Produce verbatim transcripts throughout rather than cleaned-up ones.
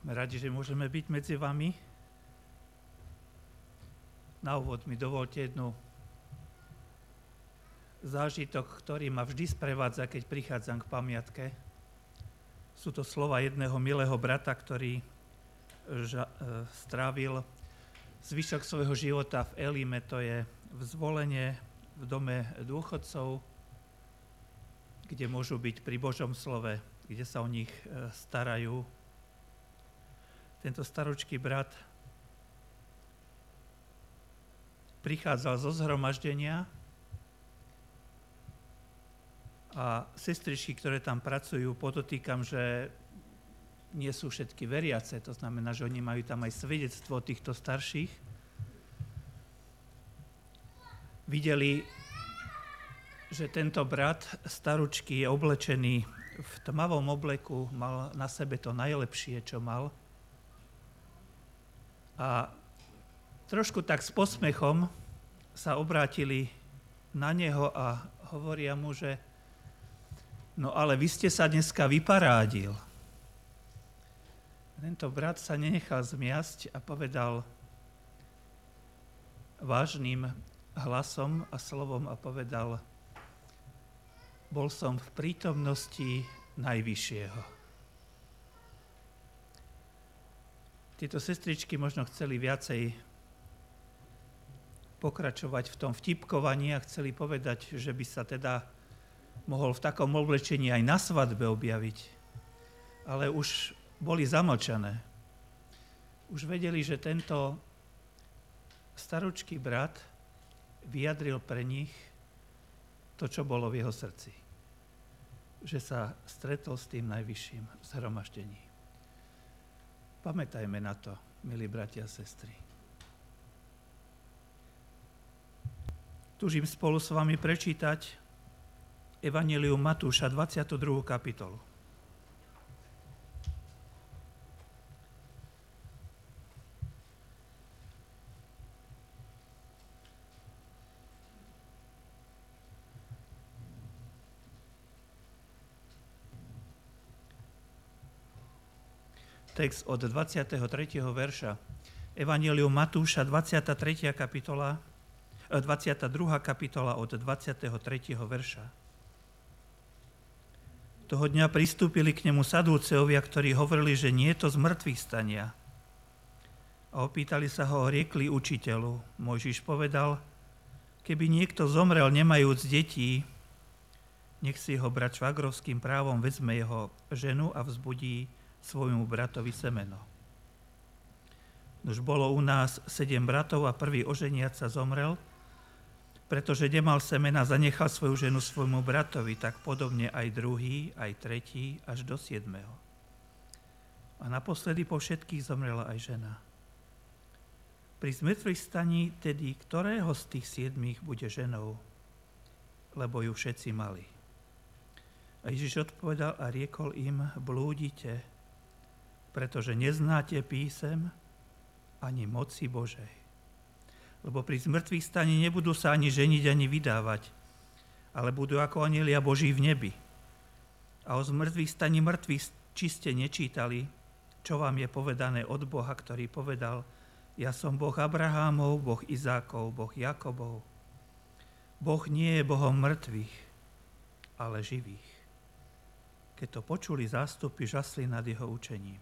Sme radi, že môžeme byť medzi vami. Na úvod mi dovolte jednu zážitok, ktorý ma vždy sprevádza, keď prichádzam k pamiatke. Sú to slova jedného milého brata, ktorý ža- strávil zvyšok svojho života v Elime, to je v Zvolenie, v dome dôchodcov, kde môžu byť pri Božom slove, kde sa o nich starajú. Tento staročký brat prichádzal zo zhromaždenia a sestričky, ktoré tam pracujú, podotýkam, že nie sú všetky veriace, to znamená, že oni majú tam aj svedectvo týchto starších. Videli, že tento brat staručký je oblečený v tmavom obleku, mal na sebe to najlepšie, čo mal. A trošku tak s posmechom sa obrátili na neho a hovoria mu, že no ale vy ste sa dneska vyparádil. Tento brat sa nenechal zmiasť a povedal vážnym hlasom a slovom a povedal: bol som v prítomnosti Najvyššieho. Tieto sestričky možno chceli viacej pokračovať v tom vtipkovaní a chceli povedať, že by sa teda mohol v takom oblečení aj na svadbe objaviť. Ale už boli zamlčané. Už vedeli, že tento staručký brat vyjadril pre nich to, čo bolo v jeho srdci. Že sa stretol s tým Najvyšším v zhromaždení. Pamätajme na to, milí bratia a sestry. Túžim spolu s vami prečítať Evanjelium Matúša, dvadsiatu druhú kapitolu. Text od dvadsiateho tretieho verša. Evanjelium Matúša, dvadsiata tretia kapitola, dvadsiata druhá kapitola od dvadsiateho tretieho verša. Toho dňa pristúpili k nemu Sadúceovia, ktorí hovorili, že nie je to z mŕtvych stania. A opýtali sa ho, riekli učiteľu. Mojžiš povedal, keby niekto zomrel nemajúc detí, nech si ho brat švagrovským právom vezme jeho ženu a vzbudí svojmu bratovi semeno. Už bolo u nás sedem bratov a prvý oženiac sa zomrel, pretože nemal semena, zanechal svoju ženu svojmu bratovi, tak podobne aj druhý, aj tretí, až do siedmeho. A naposledy po všetkých zomrela aj žena. Pri zmrtvých staní tedy, ktorého z tých siedmých bude ženou, lebo ju všetci mali. A Ježiš odpovedal a riekol im, blúdite, pretože neznáte písem ani moci Božej. Lebo pri zmrtvých staní nebudú sa ani ženiť, ani vydávať, ale budú ako anjelia Boží v nebi. A o zmrtvých staní mŕtvych či ste nečítali, čo vám je povedané od Boha, ktorý povedal, ja som Boh Abrahámov, Boh Izákov, Boh Jakobov. Boh nie je Bohom mŕtvych, ale živých. Keď to počuli zástupy, žasli nad jeho učením.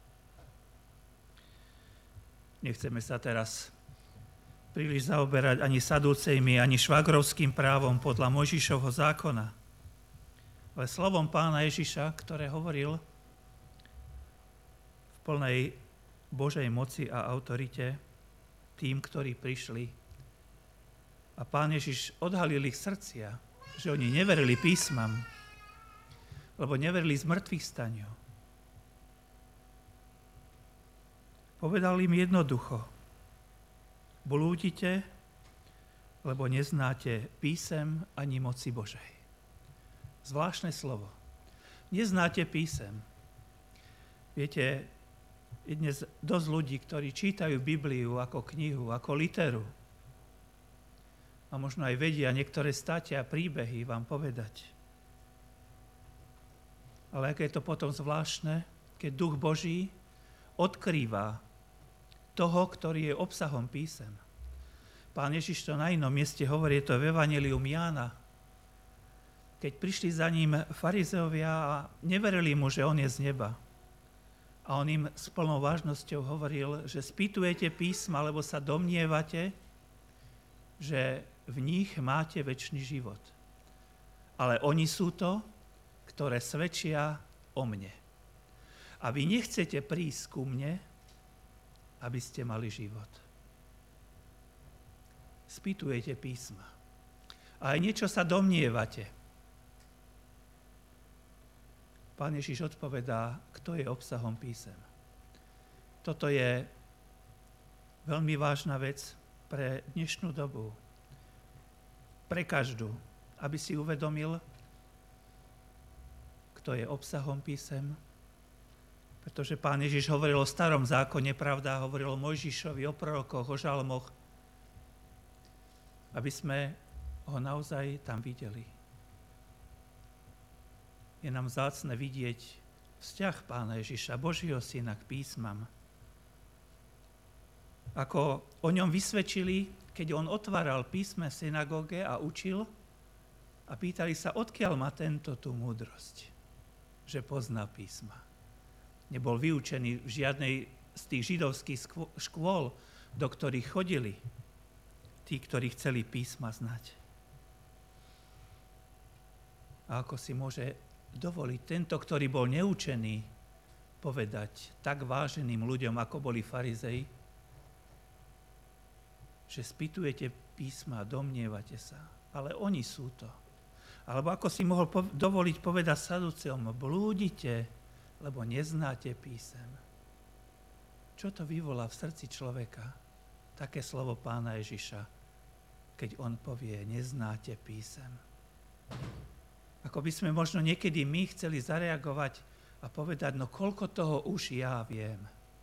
Nechceme sa teraz príliš zaoberať ani Sadúcejmi, ani švagrovským právom podľa Mojžišovho zákona. Ale slovom Pána Ježiša, ktoré hovoril v plnej Božej moci a autorite tým, ktorí prišli. A Pán Ježiš odhalil ich srdcia, že oni neverili písmam, lebo neverili z mŕtvych staniu. Povedal im jednoducho, blúdite, lebo neznáte písem ani moci Božej. Zvláštne slovo. Neznáte písem. Viete, je dnes dosť ľudí, ktorí čítajú Bibliu ako knihu, ako literu. A možno aj vedia niektoré státia a príbehy vám povedať. Ale aké je to potom zvláštne, keď Duch Boží odkrýva toho, ktorý je obsahom písem. Pán Ježiš to na inom mieste hovorí, je to v Evanjelium Jána. Keď prišli za ním farizeovia a neverili mu, že on je z neba. A on im s plnou vážnosťou hovoril, že spýtujete písma, lebo sa domnievate, že v nich máte večný život. Ale oni sú to, ktoré svedčia o mne. A vy nechcete prísť ku mne, aby ste mali život. Spýtujete písma. A aj niečo sa domnievate. Pán Ježiš odpovedá, kto je obsahom písem. Toto je veľmi vážna vec pre dnešnú dobu. Pre každú, aby si uvedomil, kto je obsahom písem. Pretože Pán Ježiš hovoril o starom zákone, pravda, hovoril o Mojžišovi, o prorokoch, o žalmoch, aby sme ho naozaj tam videli. Je nám vzácne vidieť vzťah Pána Ježiša, Božieho Syna k písmam. Ako o ňom vysvedčili, keď on otváral písme v synagóge a učil a pýtali sa, odkiaľ má tento tú múdrosť, že pozná písma. Nebol vyučený v žiadnej z tých židovských škôl, do ktorých chodili tí, ktorí chceli písma znať. A ako si môže dovoliť tento, ktorý bol neučený, povedať tak váženým ľuďom, ako boli farizei, že spýtujete písma a domnievate sa, ale oni sú to. Alebo ako si mohol po- dovoliť povedať saduceom, blúdite, lebo neznáte písem. Čo to vyvolá v srdci človeka? Také slovo Pána Ježiša, keď on povie, neznáte písem. Ako by sme možno niekedy my chceli zareagovať a povedať, no koľko toho už ja viem.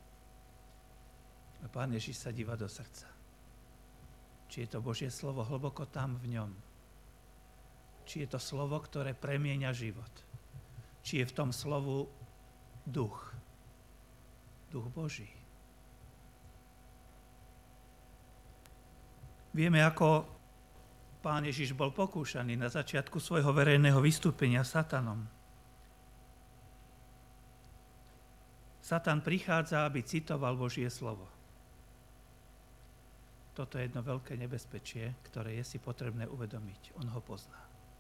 A Pán Ježiš sa díva do srdca. Či je to Božie slovo hlboko tam v ňom. Či je to slovo, ktoré premieňa život. Či je v tom slovu duch. Duch Boží. Vieme, ako Pán Ježiš bol pokúšaný na začiatku svojho verejného vystúpenia satanom. Satan prichádza, aby citoval Božie slovo. Toto je jedno veľké nebezpečie, ktoré je si potrebné uvedomiť. On ho pozná.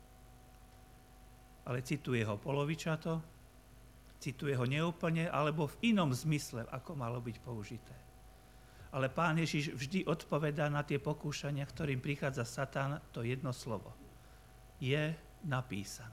Ale cituje ho polovičato, cituje ho neúplne, alebo v inom zmysle, ako malo byť použité. Ale Pán Ježiš vždy odpovedá na tie pokúšania, ktorým prichádza Satan, to jedno slovo. Je napísané.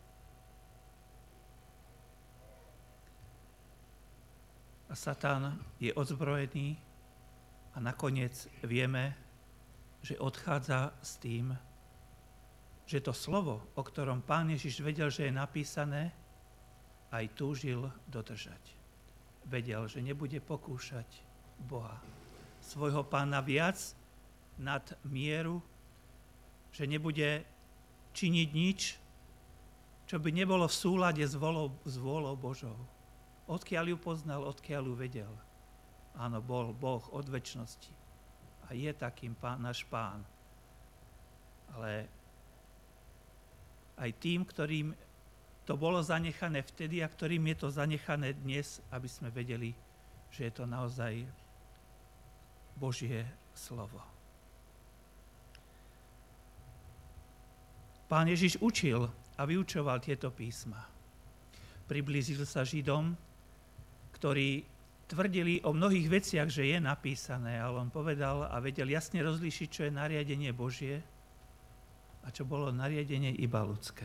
A Satan je odzbrojený a nakoniec vieme, že odchádza s tým, že to slovo, o ktorom Pán Ježiš vedel, že je napísané, aj túžil dodržať. Vedel, že nebude pokúšať Boha, svojho Pána viac nad mieru, že nebude činiť nič, čo by nebolo v súlade s vôľou, s vôľou Božou. Odkiaľ ju poznal, odkiaľ ju vedel. Áno, bol Boh od večnosti a je takým pán, náš Pán. Ale aj tým, ktorým to bolo zanechané vtedy a ktorým je to zanechané dnes, aby sme vedeli, že je to naozaj Božie slovo. Pán Ježiš učil a vyučoval tieto písma. Priblížil sa Židom, ktorí tvrdili o mnohých veciach, že je napísané, ale on povedal a vedel jasne rozlíšiť, čo je nariadenie Božie a čo bolo nariadenie iba ľudské.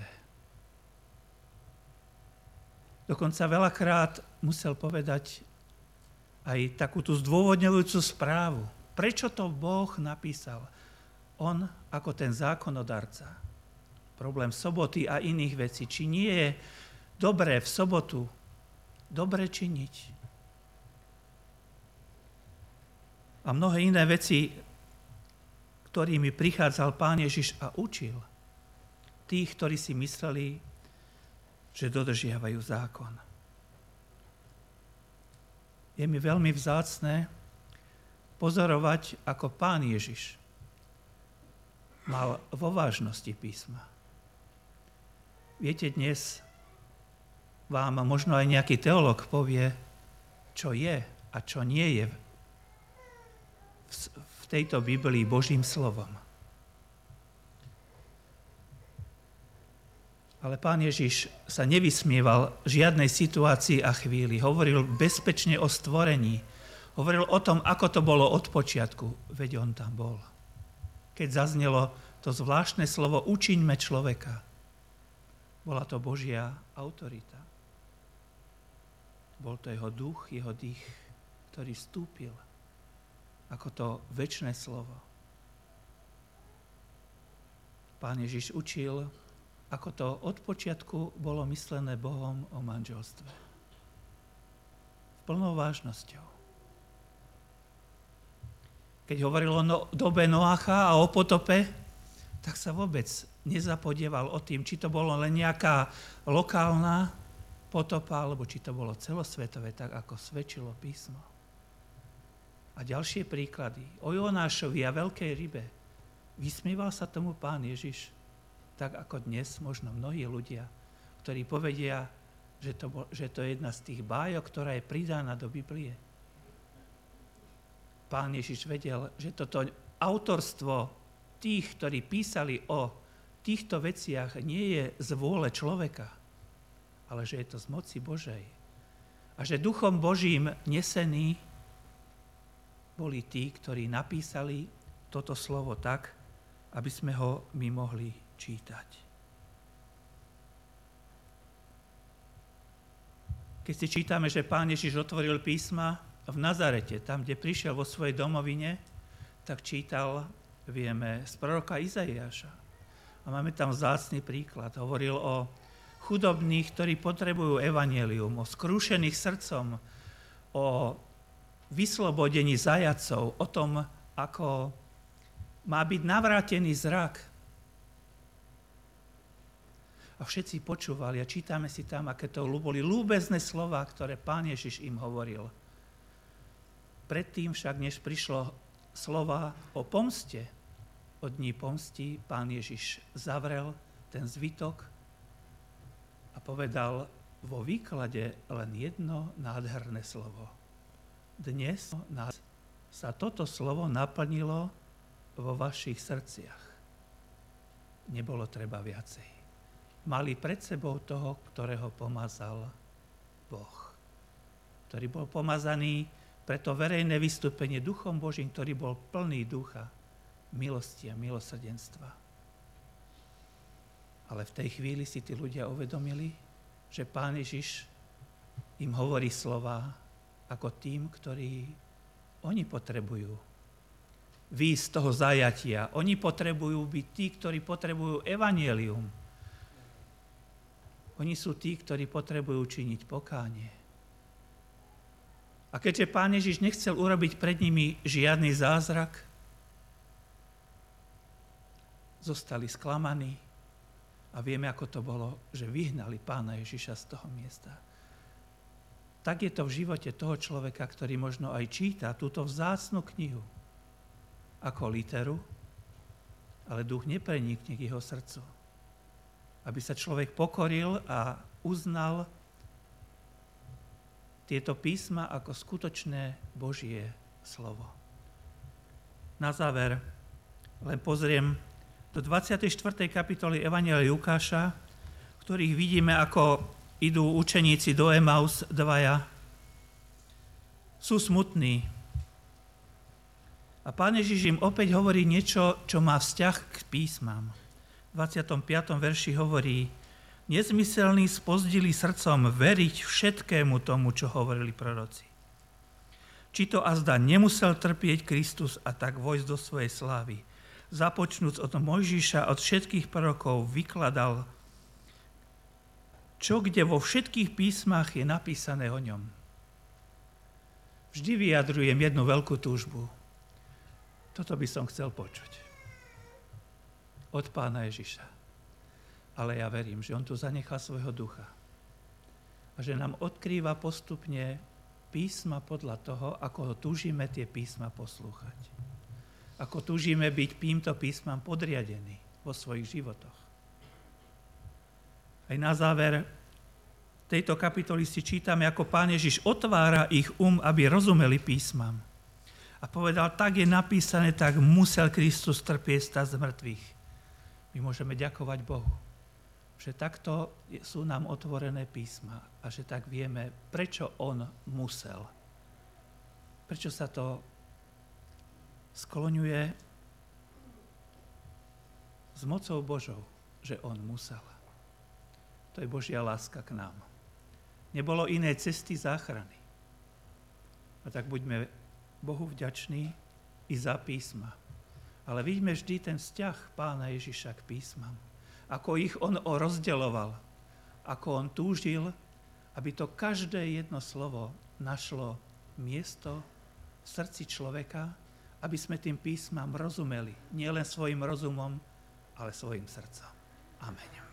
Dokonca veľakrát musel povedať aj takúto zdôvodňujúcu správu. Prečo to Boh napísal? On ako ten zákonodarca. Problém soboty a iných vecí. Či nie je dobré v sobotu dobre činiť? A mnohé iné veci, ktorými prichádzal Pán Ježiš a učil tých, ktorí si mysleli, že dodržiavajú zákon. Je mi veľmi vzácne pozorovať, ako Pán Ježiš mal vo vážnosti písma. Viete, dnes vám možno aj nejaký teológ povie, čo je a čo nie je v tejto Biblii Božím slovom. Ale Pán Ježiš sa nevysmieval žiadnej situácii a chvíli. Hovoril bezpečne o stvorení. Hovoril o tom, ako to bolo od počiatku. Veď on tam bol. Keď zaznelo to zvláštne slovo učiňme človeka. Bola to Božia autorita. Bol to jeho duch, jeho dých, ktorý vstúpil ako to večné slovo. Pán Ježiš učil, ako to od počiatku bolo myslené Bohom o manželstve. S plnou vážnosťou. Keď hovoril o no, dobe Noacha a o potope, tak sa vôbec nezapodieval o tým, či to bolo len nejaká lokálna potopa, alebo či to bolo celosvetové, tak ako svedčilo písmo. A ďalšie príklady. O Jonášovi a veľkej rybe. Vysmieval sa tomu Pán Ježiš, tak ako dnes možno mnohí ľudia, ktorí povedia, že to, bol, že to je jedna z tých bájok, ktorá je pridaná do Biblie. Pán Ježiš vedel, že toto autorstvo tých, ktorí písali o týchto veciach, nie je z vôle človeka, ale že je to z moci Božej. A že duchom Božím nesení boli tí, ktorí napísali toto slovo tak, aby sme ho my mohli čítať. Keď si čítame, že Pán Ježiš otvoril písma v Nazarete, tam, kde prišiel vo svojej domovine, tak čítal, vieme, z proroka Izaiáša. A máme tam vzácny príklad. Hovoril o chudobných, ktorí potrebujú evanjelium, o skrúšených srdcom, o vyslobodení zajatcov, o tom, ako má byť navrátený zrak. A všetci počúvali a čítame si tam, aké to boli ľúbezné slová, ktoré Pán Ježiš im hovoril. Predtým však, než prišlo slova o pomste, o dní pomsti, Pán Ježiš zavrel ten zvitok a povedal vo výklade len jedno nádherné slovo. Dnes sa toto slovo naplnilo vo vašich srdciach. Nebolo treba viacej. Mali pred sebou toho, ktorého pomazal Boh. Ktorý bol pomazaný pre to verejné vystúpenie Duchom Božím, ktorý bol plný ducha, milosti a milosrdenstva. Ale v tej chvíli si tí ľudia uvedomili, že Pán Ježiš im hovorí slova ako tým, ktorí oni potrebujú výjsť z toho zajatia. Oni potrebujú byť tí, ktorí potrebujú evanjelium. Oni sú tí, ktorí potrebujú činiť pokánie. A keďže Pán Ježiš nechcel urobiť pred nimi žiadny zázrak, zostali sklamaní a vieme, ako to bolo, že vyhnali Pána Ježiša z toho miesta. Tak je to v živote toho človeka, ktorý možno aj číta túto vzácnu knihu ako literu, ale duch neprenikne k jeho srdcu. Aby sa človek pokoril a uznal tieto písma ako skutočné Božie slovo. Na záver len pozriem do dvadsiatej štvrtej kapitoly Evanjelia Lukáša, ktorých vidíme, ako idú učeníci do Emaus dvaja. Sú smutní. A Pán Ježiš im opäť hovorí niečo, čo má vzťah k písmam. V dvadsiatom piatom verši hovorí: nezmyselní spozdili srdcom veriť všetkému tomu, čo hovorili proroci. Či to azda nemusel trpieť Kristus a tak vojsť do svojej slávy. Započnúc od Mojžiša, od všetkých prorokov vykladal, čo kde vo všetkých písmach je napísané o ňom. Vždy vyjadrujem jednu veľkú túžbu. Toto by som chcel počuť od Pána Ježiša. Ale ja verím, že on tu zanechá svojho ducha a že nám odkrýva postupne písma podľa toho, ako túžime tie písma poslúchať. Ako túžime byť týmto písmam podriadení vo svojich životoch. Aj na záver tejto kapitoly si čítame, ako Pán Ježiš otvára ich um, aby rozumeli písmam. A povedal, tak je napísané, tak musel Kristus trpieť, stať z mŕtvych. My môžeme ďakovať Bohu, že takto sú nám otvorené písma a že tak vieme, prečo on musel. Prečo sa to skloňuje s mocou Božou, že on musel. To je Božia láska k nám. Nebolo iné cesty záchrany. A tak buďme Bohu vďační i za písma. Ale vidíme vždy ten vzťah Pána Ježiša k písmam. Ako ich on rozdeľoval. Ako on túžil, aby to každé jedno slovo našlo miesto v srdci človeka, aby sme tým písmam rozumeli. Nie len svojim rozumom, ale svojim srdcom. Amen.